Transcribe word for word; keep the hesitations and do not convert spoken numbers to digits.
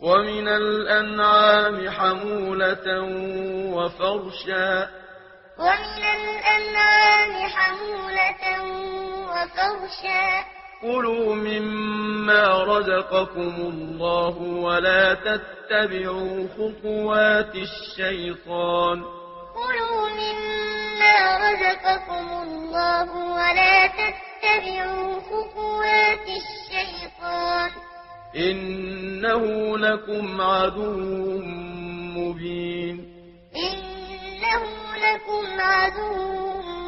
ومن الأنعام حمولة وفرشا ومن الأنعام حمولة وفرشا كلوا مما رزقكم الله ولا تتبعوا خطوات الشيطان كلوا مما رزقكم الله ولا تتبعوا خطوات الشيطان إنه لكم عدو مبين إنه لكم عدو